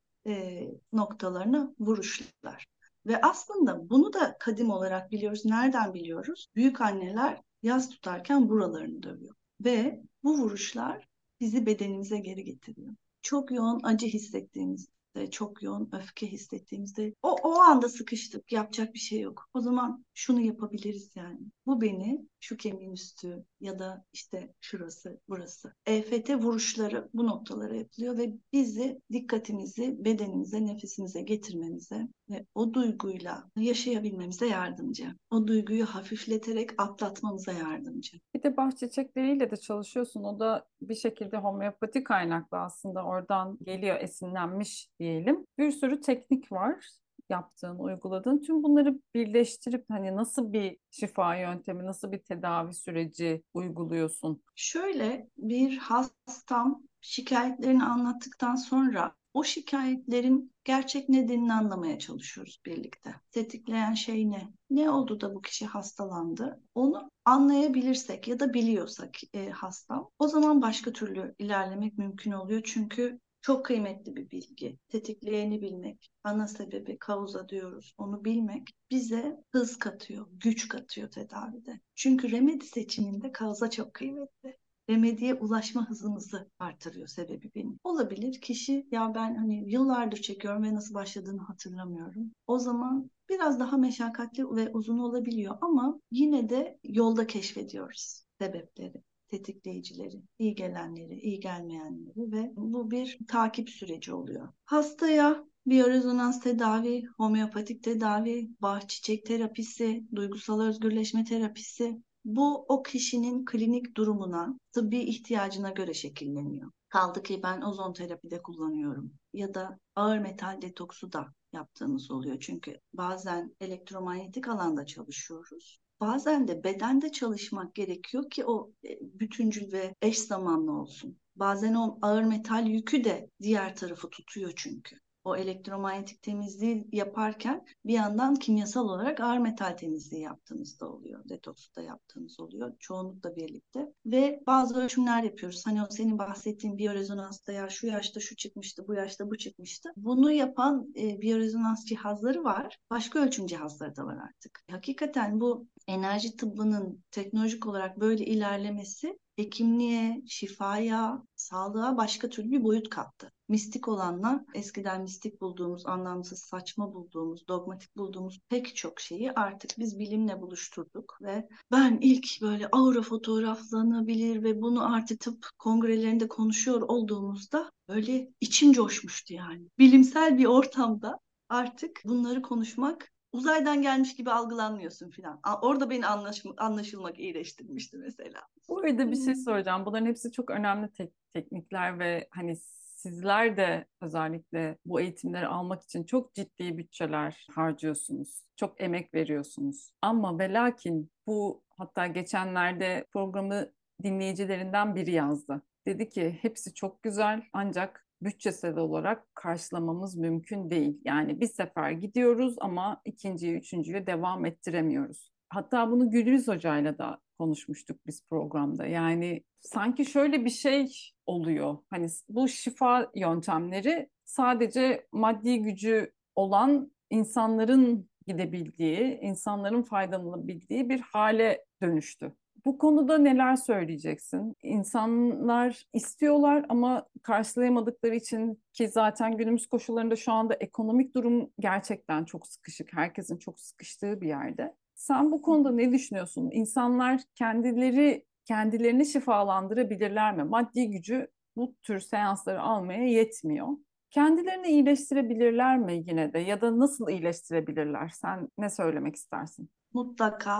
noktalarına vuruşlar. Ve aslında bunu da kadim olarak biliyoruz. Nereden biliyoruz? Büyük anneler yas tutarken buralarını dövüyor. Ve bu vuruşlar bizi bedenimize geri getiriyor. Çok yoğun acı hissettiğimizde, çok yoğun öfke hissettiğimizde o anda sıkıştık, yapacak bir şey yok. O zaman şunu yapabiliriz yani. Bu beni şu kemiğin üstü ya da işte şurası, burası. EFT vuruşları bu noktalara yapılıyor ve bizi dikkatimizi bedenimize, nefesimize getirmemize ve o duyguyla yaşayabilmemize yardımcı. O duyguyu hafifleterek atlatmamıza yardımcı. Bir de bah çiçekleriyle de çalışıyorsun. O da bir şekilde homeopati kaynaklı aslında oradan geliyor, esinlenmiş diyelim. Bir sürü teknik var yaptığın, uyguladığın. Tüm bunları birleştirip hani nasıl bir şifa yöntemi, nasıl bir tedavi süreci uyguluyorsun? Şöyle bir hastam şikayetlerini anlattıktan sonra o şikayetlerin gerçek nedenini anlamaya çalışıyoruz birlikte. Tetikleyen şey ne? Ne oldu da bu kişi hastalandı? Onu anlayabilirsek ya da biliyorsak hastam, o zaman başka türlü ilerlemek mümkün oluyor. Çünkü çok kıymetli bir bilgi. Tetikleyeni bilmek, ana sebebi, kauza diyoruz. Onu bilmek bize hız katıyor, güç katıyor tedavide. Çünkü remedi seçiminde kauza çok kıymetli. Remediye ulaşma hızımızı artırıyor sebebi benim. Olabilir kişi ya ben hani yıllardır çekiyorum ve nasıl başladığını hatırlamıyorum. O zaman biraz daha meşakkatli ve uzun olabiliyor ama yine de yolda keşfediyoruz sebepleri, tetikleyicileri, iyi gelenleri, iyi gelmeyenleri ve bu bir takip süreci oluyor. Hastaya biyorezonans tedavi, homeopatik tedavi, bah çiçek terapisi, duygusal özgürleşme terapisi, bu o kişinin klinik durumuna, tıbbi ihtiyacına göre şekilleniyor. Kaldı ki ben ozon terapide kullanıyorum ya da ağır metal detoksu da yaptığımız oluyor. Çünkü bazen elektromanyetik alanda çalışıyoruz. Bazen de bedende çalışmak gerekiyor ki o bütüncül ve eş zamanlı olsun. Bazen o ağır metal yükü de diğer tarafı tutuyor çünkü. O elektromanyetik temizliği yaparken bir yandan kimyasal olarak ağır metal temizliği yaptığımız da oluyor. Detoksu da yaptığımız oluyor. Çoğunlukla birlikte. Ve bazı ölçümler yapıyoruz. Hani o senin bahsettiğin biyorezonansta ya şu yaşta şu çıkmıştı, bu yaşta bu çıkmıştı. Bunu yapan biyorezonans cihazları var. Başka ölçüm cihazları da var artık. Hakikaten bu enerji tıbbının teknolojik olarak böyle ilerlemesi hekimliğe, şifaya, sağlığa başka türlü bir boyut kattı. Mistik olanlar, eskiden mistik bulduğumuz, anlamsız, saçma bulduğumuz, dogmatik bulduğumuz pek çok şeyi artık biz bilimle buluşturduk ve ben ilk böyle aura fotoğraflanabilir ve bunu artık tıp kongrelerinde konuşuyor olduğumuzda böyle içim coşmuştu yani. Bilimsel bir ortamda artık bunları konuşmak uzaydan gelmiş gibi algılanmıyorsun filan. Orada beni anlaşılmak iyileştirmişti mesela. Bu arada bir şey soracağım. Bunların hepsi çok önemli teknikler ve hani sizler de özellikle bu eğitimleri almak için çok ciddi bütçeler harcıyorsunuz. Çok emek veriyorsunuz. Ama ve lakin bu hatta geçenlerde programı dinleyicilerinden biri yazdı. Dedi ki hepsi çok güzel ancak bütçesel olarak karşılamamız mümkün değil. Yani bir sefer gidiyoruz ama ikinciyi, üçüncüye devam ettiremiyoruz. Hatta bunu Gülriz Hoca'yla da konuşmuştuk biz programda. Yani sanki şöyle bir şey oluyor. Hani bu şifa yöntemleri sadece maddi gücü olan insanların gidebildiği, insanların faydalanabildiği bir hale dönüştü. Bu konuda neler söyleyeceksin? İnsanlar istiyorlar ama karşılayamadıkları için ki zaten günümüz koşullarında şu anda ekonomik durum gerçekten çok sıkışık. Herkesin çok sıkıştığı bir yerde. Sen bu konuda ne düşünüyorsun? İnsanlar kendilerini şifalandırabilirler mi? Maddi gücü bu tür seansları almaya yetmiyor. Kendilerini iyileştirebilirler mi yine de? Ya da nasıl iyileştirebilirler? Sen ne söylemek istersin? Mutlaka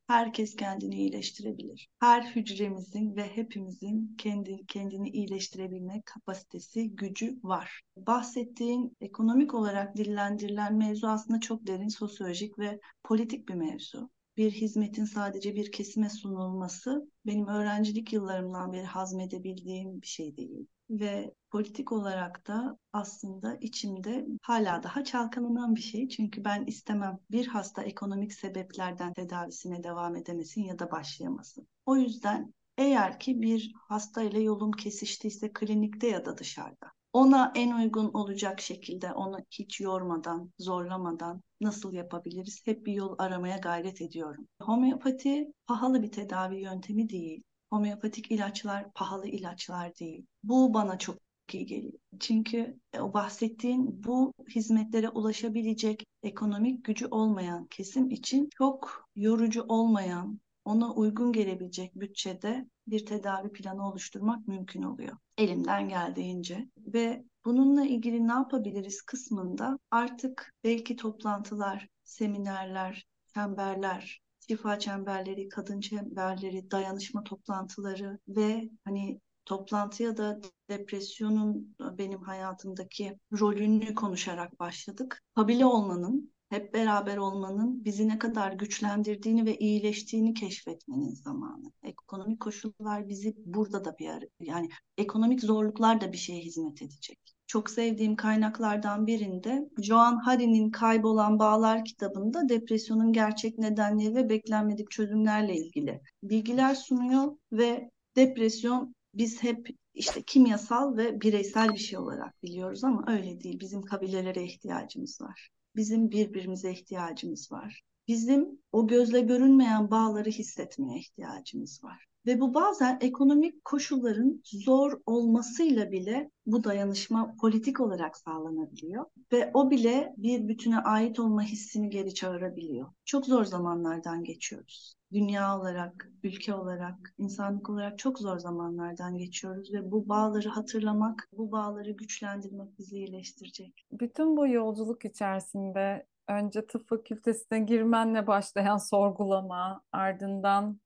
Herkes kendini iyileştirebilir. Her hücremizin ve hepimizin kendini iyileştirebilme kapasitesi, gücü var. Bahsettiğin ekonomik olarak dillendirilen mevzu aslında çok derin sosyolojik ve politik bir mevzu. Bir hizmetin sadece bir kesime sunulması benim öğrencilik yıllarımdan beri hazmedebildiğim bir şey değil. Ve politik olarak da aslında içimde hala daha çalkalanan bir şey. Çünkü ben istemem bir hasta ekonomik sebeplerden tedavisine devam edemesin ya da başlayamasın. O yüzden eğer ki bir hastayla yolum kesiştiyse klinikte ya da dışarıda, ona en uygun olacak şekilde onu hiç yormadan, zorlamadan nasıl yapabiliriz? Hep bir yol aramaya gayret ediyorum. Homeopati pahalı bir tedavi yöntemi değil. Homeopatik ilaçlar pahalı ilaçlar değil. Bu bana çok iyi geliyor. Çünkü o bahsettiğin bu hizmetlere ulaşabilecek ekonomik gücü olmayan kesim için çok yorucu olmayan, ona uygun gelebilecek bütçede bir tedavi planı oluşturmak mümkün oluyor. Elimden geldiğince ve bununla ilgili ne yapabiliriz kısmında artık belki toplantılar, seminerler, çemberler, şifa çemberleri, kadın çemberleri, dayanışma toplantıları ve hani toplantıya da depresyonun benim hayatımdaki rolünü konuşarak başladık. Kabile olmanın, hep beraber olmanın bizi ne kadar güçlendirdiğini ve iyileştiğini keşfetmenin zamanı. Ekonomik koşullar bizi burada da yani ekonomik zorluklar da bir şeye hizmet edecek. Çok sevdiğim kaynaklardan birinde Joan Hari'nin Kaybolan Bağlar kitabında depresyonun gerçek nedenleri ve beklenmedik çözümlerle ilgili bilgiler sunuyor ve depresyon biz hep işte kimyasal ve bireysel bir şey olarak biliyoruz ama öyle değil. Bizim kabilelere ihtiyacımız var. Bizim birbirimize ihtiyacımız var. Bizim o gözle görünmeyen bağları hissetmeye ihtiyacımız var. Ve bu bazen ekonomik koşulların zor olmasıyla bile bu dayanışma politik olarak sağlanabiliyor. Ve o bile bir bütüne ait olma hissini geri çağırabiliyor. Çok zor zamanlardan geçiyoruz. Dünya olarak, ülke olarak, insanlık olarak çok zor zamanlardan geçiyoruz ve bu bağları hatırlamak, bu bağları güçlendirmek bizi iyileştirecek. Bütün bu yolculuk içerisinde önce tıp fakültesine girmenle başlayan sorgulama, ardından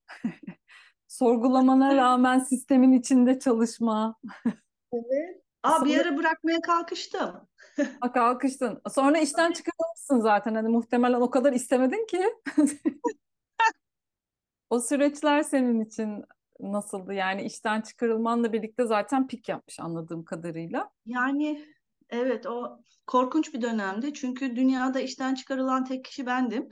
sorgulamana rağmen sistemin içinde çalışma. Evet. Bir Sonra ara bırakmaya kalkıştım. kalkıştın. Sonra işten çıkarılmışsın zaten. Hani muhtemelen o kadar istemedin ki. O süreçler senin için nasıldı? Yani işten çıkarılmanla birlikte zaten pik yapmış anladığım kadarıyla. Yani evet, o korkunç bir dönemdi. Çünkü dünyada işten çıkarılan tek kişi bendim.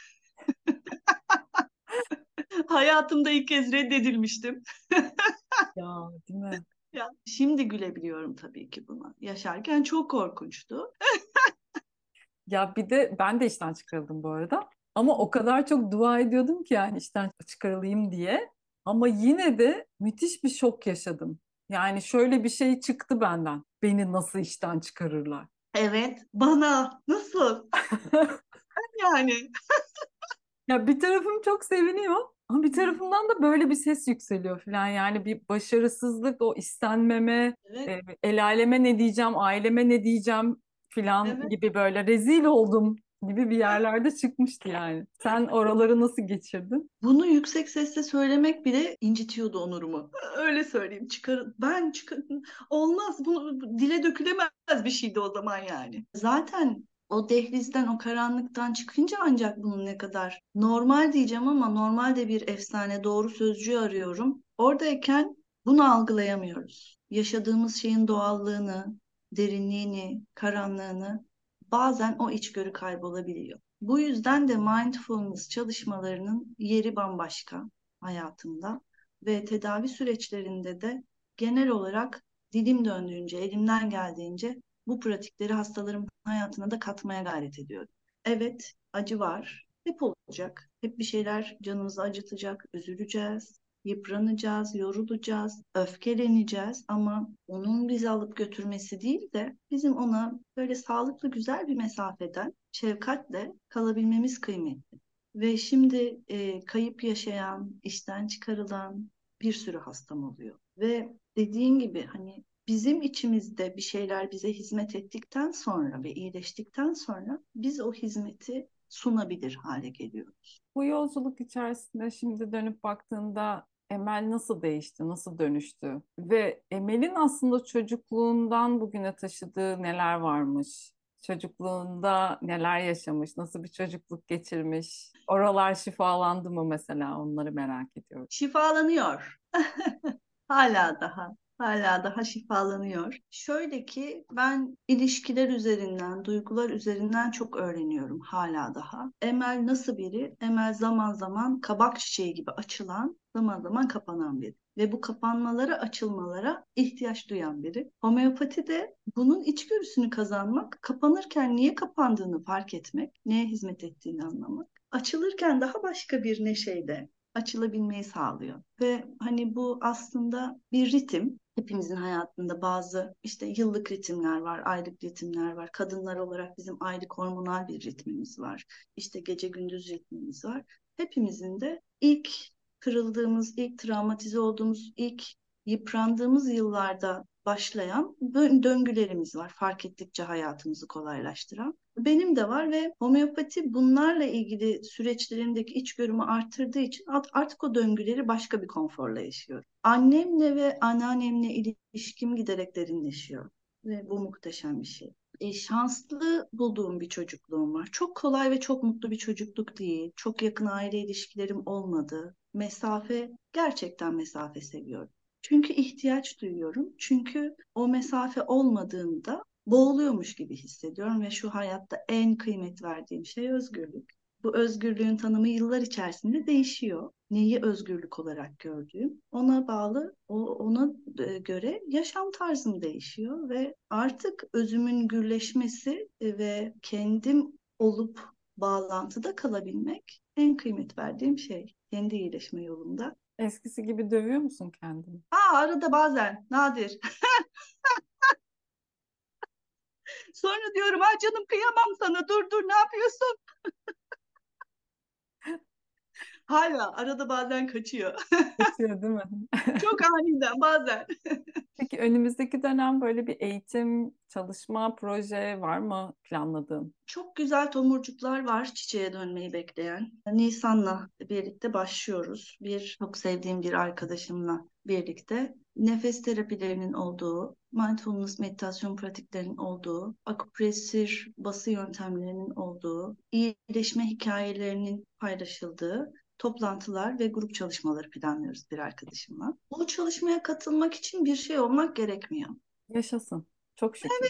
Hayatımda ilk kez reddedilmiştim. Ya, değil mi? Ya, şimdi gülebiliyorum tabii ki buna. Yaşarken çok korkunçtu. Ya bir de ben de işten çıkarıldım bu arada. Ama o kadar çok dua ediyordum ki yani işten çıkarılayım diye. Ama yine de müthiş bir şok yaşadım. Yani şöyle bir şey çıktı benden. Beni nasıl işten çıkarırlar? Evet, bana nasıl yani? Ya bir tarafım çok seviniyor ama bir tarafımdan da böyle bir ses yükseliyor falan. Yani bir başarısızlık, o istenmeme, Evet, el aleme ne diyeceğim, aileme ne diyeceğim falan evet. gibi böyle rezil oldum gibi bir yerlerde çıkmıştı yani. Sen oraları nasıl geçirdin? Bunu yüksek sesle söylemek bile incitiyordu onurumu. Öyle söyleyeyim. Olmaz. Bu dile dökülemez bir şeydi o zaman yani. Zaten o dehlizden, o karanlıktan çıkınca ancak bunun ne kadar normal diyeceğim ama normal de bir efsane, doğru sözcüğü arıyorum. Oradayken bunu algılayamıyoruz. Yaşadığımız şeyin doğallığını, derinliğini, karanlığını bazen o içgörü kaybolabiliyor. Bu yüzden de mindfulness çalışmalarının yeri bambaşka hayatımda ve tedavi süreçlerinde de genel olarak dilim döndüğünce, elimden geldiğince bu pratikleri hastalarımın hayatına da katmaya gayret ediyorum. Evet, acı var. Hep olacak. Hep bir şeyler canımızı acıtacak, üzüleceğiz, yıpranacağız, yorulacağız, öfkeleneceğiz ama onun bizi alıp götürmesi değil de bizim ona böyle sağlıklı, güzel bir mesafeden şefkatle kalabilmemiz kıymetli. Ve şimdi kayıp yaşayan, işten çıkarılan bir sürü hastam oluyor. Ve dediğin gibi hani bizim içimizde bir şeyler bize hizmet ettikten sonra ve iyileştikten sonra biz o hizmeti sunabilir hale geliyoruz. Bu yolculuk içerisinde şimdi dönüp baktığında Emel nasıl değişti, nasıl dönüştü? Ve Emel'in aslında çocukluğundan bugüne taşıdığı neler varmış? Çocukluğunda neler yaşamış, nasıl bir çocukluk geçirmiş? Oralar şifalandı mı mesela? Onları merak ediyorum. Şifalanıyor. Hala daha şifalanıyor. Şöyle ki ben ilişkiler üzerinden, duygular üzerinden çok öğreniyorum hala daha. Emel nasıl biri? Emel zaman zaman kabak çiçeği gibi açılan, zaman zaman kapanan biri. Ve bu kapanmalara, açılmalara ihtiyaç duyan biri. Homeopati de bunun içgörüsünü kazanmak, kapanırken niye kapandığını fark etmek, neye hizmet ettiğini anlamak. Açılırken daha başka bir neşeyle açılabilmeyi sağlıyor. Ve hani bu aslında bir ritim. Hepimizin hayatında bazı işte yıllık ritimler var, aylık ritimler var. Kadınlar olarak bizim aylık hormonal bir ritmimiz var. İşte gece gündüz ritmimiz var. Hepimizin de ilk kırıldığımız, ilk travmatize olduğumuz, ilk yıprandığımız yıllarda başlayan döngülerimiz var. Fark ettikçe hayatımızı kolaylaştıran. Benim de var ve homeopati bunlarla ilgili süreçlerindeki içgörümü arttırdığı için artık o döngüleri başka bir konforla yaşıyorum. Annemle ve anneannemle ilişkim giderek derinleşiyor ve bu muhteşem bir şey. Şanslı bulduğum bir çocukluğum var. Çok kolay ve çok mutlu bir çocukluk değil. Çok yakın aile ilişkilerim olmadı. Gerçekten mesafe seviyorum. Çünkü ihtiyaç duyuyorum. Çünkü o mesafe olmadığında boğuluyormuş gibi hissediyorum ve şu hayatta en kıymet verdiğim şey özgürlük. Bu özgürlüğün tanımı yıllar içerisinde değişiyor. Neyi özgürlük olarak gördüğüm, ona bağlı, ona göre yaşam tarzım değişiyor ve artık özümün gürleşmesi ve kendim olup bağlantıda kalabilmek en kıymet verdiğim şey. Kendi iyileşme yolunda. Eskisi gibi dövüyor musun kendini? Arada bazen, nadir. Sonra diyorum, canım kıyamam sana, dur dur ne yapıyorsun? Hala arada bazen kaçıyor. Kaçıyor değil mi? Çok aniden bazen. Peki önümüzdeki dönem böyle bir eğitim, çalışma, proje var mı planladığın? Çok güzel tomurcuklar var çiçeğe dönmeyi bekleyen. Nisan'la birlikte başlıyoruz. Çok sevdiğim bir arkadaşımla birlikte nefes terapilerinin olduğu, mindfulness meditasyon pratiklerinin olduğu, akupresür bası yöntemlerinin olduğu, iyileşme hikayelerinin paylaşıldığı toplantılar ve grup çalışmaları planlıyoruz bir arkadaşımla. Bu çalışmaya katılmak için bir şey olmak gerekmiyor. Yaşasın. Çok şükür.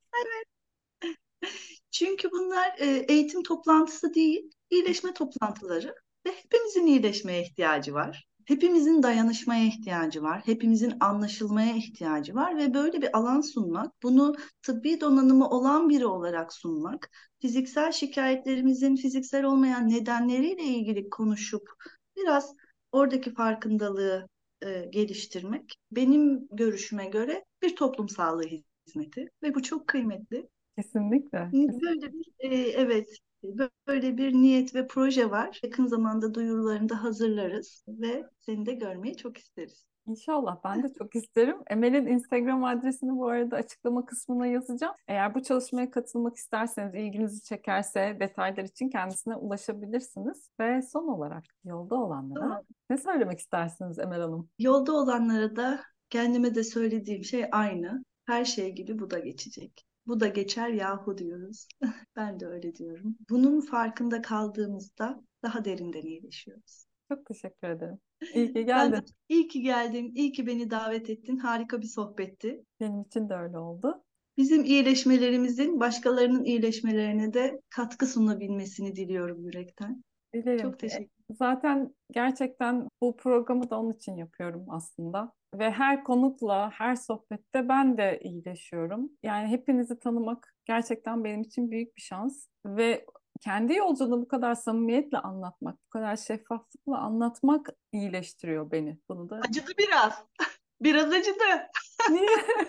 Çünkü bunlar eğitim toplantısı değil, iyileşme toplantıları ve hepimizin iyileşmeye ihtiyacı var. Hepimizin dayanışmaya ihtiyacı var. Hepimizin anlaşılmaya ihtiyacı var ve böyle bir alan sunmak, bunu tıbbi donanımı olan biri olarak sunmak, fiziksel şikayetlerimizin fiziksel olmayan nedenleriyle ilgili konuşup biraz oradaki farkındalığı geliştirmek benim görüşüme göre bir toplum sağlığı hizmeti ve bu çok kıymetli. Kesinlikle. Böyle bir evet, böyle bir niyet ve proje var. Yakın zamanda duyurularını da hazırlarız ve seni de görmeyi çok isteriz. İnşallah ben de çok isterim. Emel'in Instagram adresini bu arada açıklama kısmına yazacağım. Eğer bu çalışmaya katılmak isterseniz, ilginizi çekerse detaylar için kendisine ulaşabilirsiniz. Ve son olarak yolda olanlara Tamam. ne söylemek istersiniz Emel Hanım? Yolda olanlara da kendime de söylediğim şey aynı. Her şey gibi bu da geçecek. Bu da geçer yahu diyoruz. Ben de öyle diyorum. Bunun farkında kaldığımızda daha derinden iyileşiyoruz. Çok teşekkür ederim. İyi ki Ben de geldin. iyi ki geldin, iyi ki beni davet ettin. Harika bir sohbetti. Benim için de öyle oldu. Bizim iyileşmelerimizin başkalarının iyileşmelerine de katkı sunabilmesini diliyorum yürekten. Dilerim Çok ki. teşekkür Zaten gerçekten bu programı da onun için yapıyorum aslında. Ve her konukla, her sohbette ben de iyileşiyorum. Yani hepinizi tanımak gerçekten benim için büyük bir şans. Ve kendi yolculuğunu bu kadar samimiyetle anlatmak, bu kadar şeffaflıkla anlatmak iyileştiriyor beni. Bunu da Acıdı biraz. Biraz acıdı. niye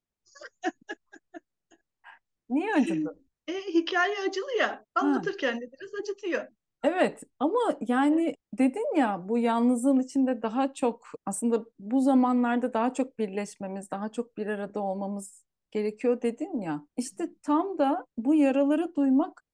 niye acıdı? Hikaye acılı ya. Ha. Anlatırken de biraz acıtıyor. Evet ama yani dedin ya bu yalnızlığın içinde daha çok aslında bu zamanlarda daha çok birleşmemiz, daha çok bir arada olmamız gerekiyor dedin ya. İşte tam da bu yaraları duymak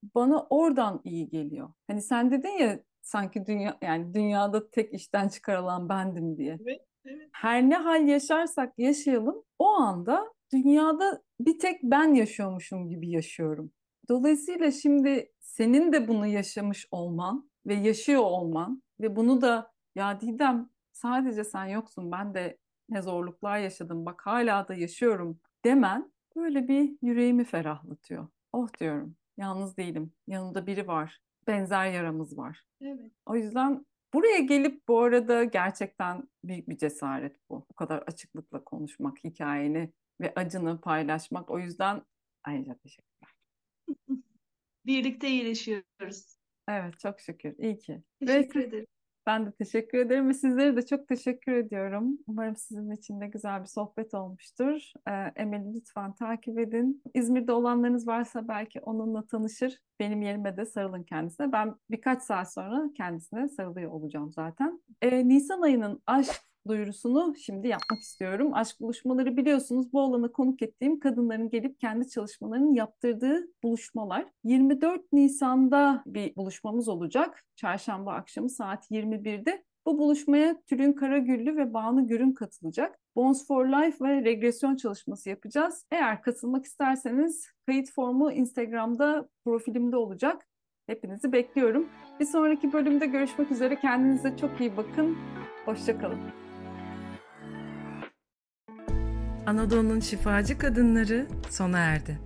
bana oradan iyi geliyor. Hani sen dedin ya sanki dünyada tek işten çıkarılan bendim diye. Evet, evet. Her ne hal yaşarsak yaşayalım, o anda dünyada bir tek ben yaşıyormuşum gibi yaşıyorum. Dolayısıyla şimdi senin de bunu yaşamış olman ve yaşıyor olman ve bunu da ya Didem sadece sen yoksun, ben de ne zorluklar yaşadım, bak hala da yaşıyorum demen böyle bir yüreğimi ferahlatıyor. Oh diyorum, yalnız değilim, yanımda biri var, benzer yaramız var. Evet. O yüzden buraya gelip bu arada gerçekten büyük bir cesaret bu. Bu kadar açıklıkla konuşmak, hikayeni ve acını paylaşmak. O yüzden ayrıca teşekkürler. Birlikte iyileşiyoruz. Evet, çok şükür. İyi ki. Ve Teşekkür ederim. ben de teşekkür ederim ve sizlere de çok teşekkür ediyorum. Umarım sizin için de güzel bir sohbet olmuştur. Emel'i lütfen takip edin. İzmir'de olanlarınız varsa belki onunla tanışır. Benim yerime de sarılın kendisine. Ben birkaç saat sonra kendisine sarılıyor olacağım zaten. Nisan ayının aşk duyurusunu şimdi yapmak istiyorum. Aşk buluşmaları biliyorsunuz bu alana konuk ettiğim kadınların gelip kendi çalışmalarını yaptırdığı buluşmalar. 24 Nisan'da bir buluşmamız olacak. Çarşamba akşamı saat 21'de. Bu buluşmaya Tülin Karagüllü ve Banu Gürün katılacak. Bonds for Life ve regresyon çalışması yapacağız. Eğer katılmak isterseniz kayıt formu Instagram'da profilimde olacak. Hepinizi bekliyorum. Bir sonraki bölümde görüşmek üzere. Kendinize çok iyi bakın. Hoşça kalın. Anadolu'nun şifacı kadınları sona erdi.